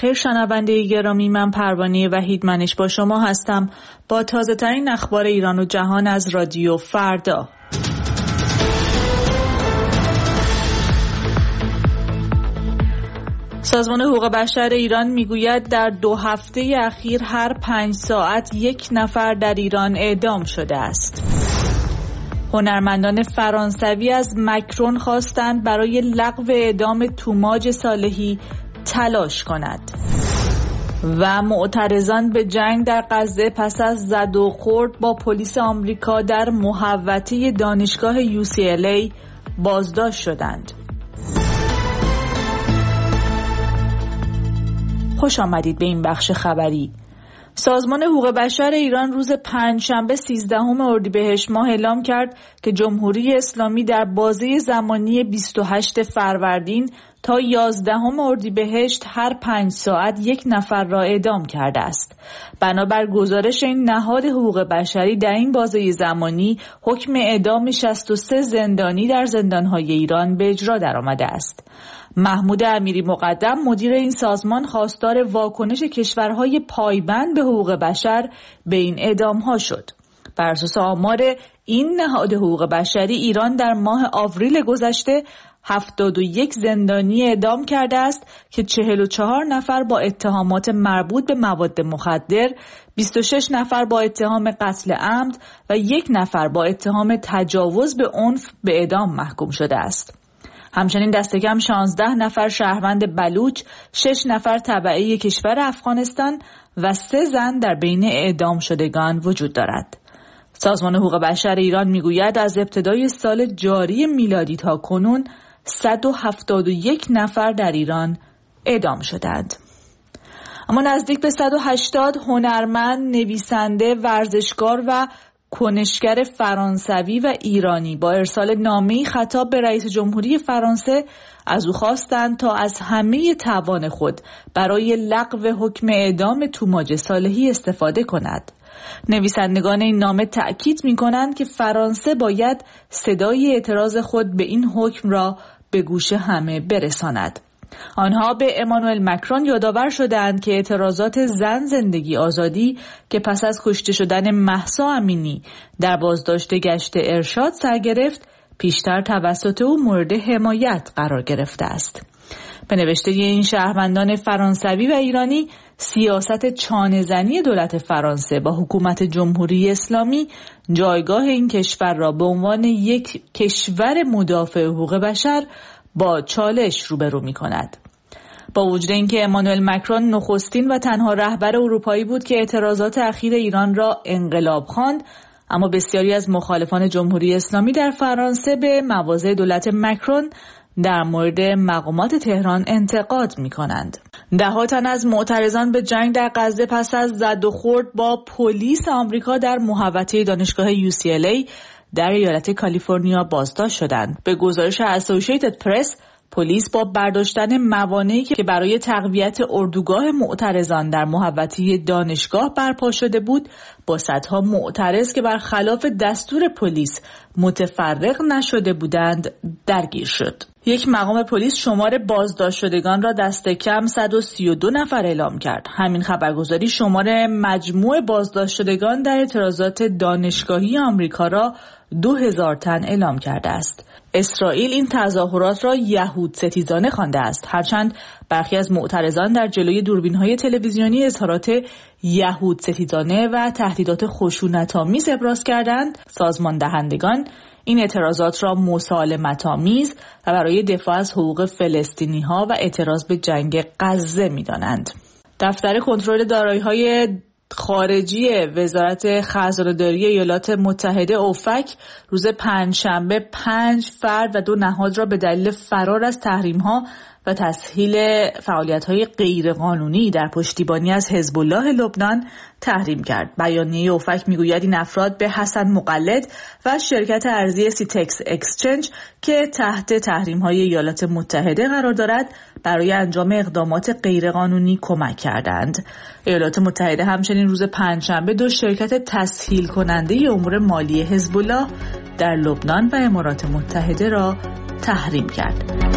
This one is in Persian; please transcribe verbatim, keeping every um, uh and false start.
بخیر شنونده گرامی، من پروانه وحیدمنش با شما هستم با تازه ترین اخبار ایران و جهان از رادیو فردا. سازمان حقوق بشر ایران میگوید در دو هفته اخیر هر پنج ساعت یک نفر در ایران اعدام شده است. هنرمندان فرانسوی از مکرون خواستند برای لغو اعدام توماج صالحی تلاش کند. و معترضان به جنگ در غزه پس از زد و خورد با پلیس آمریکا در محوطه دانشگاه یو سی ال ای بازداشت شدند. خوش آمدید به این بخش خبری. سازمان حقوق بشر ایران روز پنجشنبه سیزدهم اردیبهشت ماه اعلام کرد که جمهوری اسلامی در بازه زمانی بیست و هشتم فروردین تا یازدهم اردیبهشت هر پنج ساعت یک نفر را اعدام کرده است. بنابر گزارش این نهاد حقوق بشری در این بازه زمانی حکم اعدام شصت و سه زندانی در زندان‌های ایران به اجرا درآمده است. محمود امیری مقدم مدیر این سازمان خواستار واکنش کشورهای پایبند به حقوق بشر به این اعدام‌ها شد. بر اساس آمار این نهاد حقوق بشری ایران در ماه آوریل گذشته هفتاد و یک زندانی اعدام کرده است که چهل و چهار نفر با اتهامات مربوط به مواد مخدر، بیست و شش نفر با اتهام قتل عمد و یک نفر با اتهام تجاوز به عنف به اعدام محکوم شده است. همچنین دست کم شانزده نفر شهروند بلوچ، شش نفر تبعه کشور افغانستان و سه زن در بین اعدام شدگان وجود دارد. سازمان حقوق بشر ایران میگوید از ابتدای سال جاری میلادی تا کنون صد و هفتاد و یک نفر در ایران اعدام شدند. اما نزدیک به صد و هشتاد هنرمند، نویسنده، ورزشکار و کنشگر فرانسوی و ایرانی با ارسال نامه‌ای خطاب به رئیس جمهوری فرانسه از او خواستند تا از همه توان خود برای لغو حکم اعدام توماج صالحی استفاده کند. نویسندگان این نامه تأکید می‌کنند که فرانسه باید صدای اعتراض خود به این حکم را به گوش همه برساند. آنها به امانوئل مکرون یادآور شدند که اعتراضات زن زندگی آزادی که پس از کشته شدن مهسا امینی در بازداشت گشت ارشاد سر گرفت، پیشتر توسط او مورد حمایت قرار گرفته است. به نوشته این شهروندان فرانسوی و ایرانی، سیاست چانه‌زنی دولت فرانسه با حکومت جمهوری اسلامی جایگاه این کشور را به عنوان یک کشور مدافع حقوق بشر با چالش روبرو می کند. با وجود اینکه امانوئل مکرون نخستین و تنها رهبر اروپایی بود که اعتراضات اخیر ایران را انقلاب خواند، اما بسیاری از مخالفان جمهوری اسلامی در فرانسه به مواضع دولت مکرون در مورد مقامات تهران انتقاد می کنند. ده تن از معترضان به جنگ در غزه پس از زد و خورد با پلیس آمریکا در محوطه دانشگاه یو سی ال ای در ایالت کالیفرنیا بازداشت شدند. به گزارش اسوسییتد پرس، پلیس با برداشتن موانعی که برای تقویت اردوگاه معترضان در محوطه دانشگاه برپا شده بود، با صدها معترض که برخلاف دستور پلیس متفرق نشده بودند درگیر شد. یک مقام پلیس شمار بازداشت شدگان را دست کم صد و سی و دو نفر اعلام کرد. همین خبرگزاری شمار مجموع بازداشت شدگان در اعتراضات دانشگاهی آمریکا را دو هزار تن اعلام کرده است. اسرائیل این تظاهرات را یهود ستیزانه خوانده است، هرچند برخی از معترضان در جلوی دوربین‌های تلویزیونی اظهارات یهود ستیزانه و تهدیدات خشونت‌آمیز ابراز کردند. سازمان دهندگان این اعتراضات را مسالمت‌آمیز و برای دفاع از حقوق فلسطینی‌ها و اعتراض به جنگ غزه می‌دانند. دفتر کنترل دارایی‌های خارجی وزارت خزانه‌داری ایالات متحده اوفک روز پنجشنبه پنج فرد و دو نهاد را به دلیل فرار از تحریم‌ها و تسهیل فعالیت‌های غیرقانونی در پشتیبانی از حزب الله لبنان تحریم کرد. بیانیه اوفک میگوید این افراد به حسن مقلد و شرکت ارزی سیتکس اکسچنج که تحت تحریم‌های ایالات متحده قرار دارد برای انجام اقدامات غیرقانونی کمک کردند. ایالات متحده همچنین روز پنجشنبه دو شرکت تسهیل کننده امور مالی حزب الله در لبنان و امارات متحده را تحریم کرد.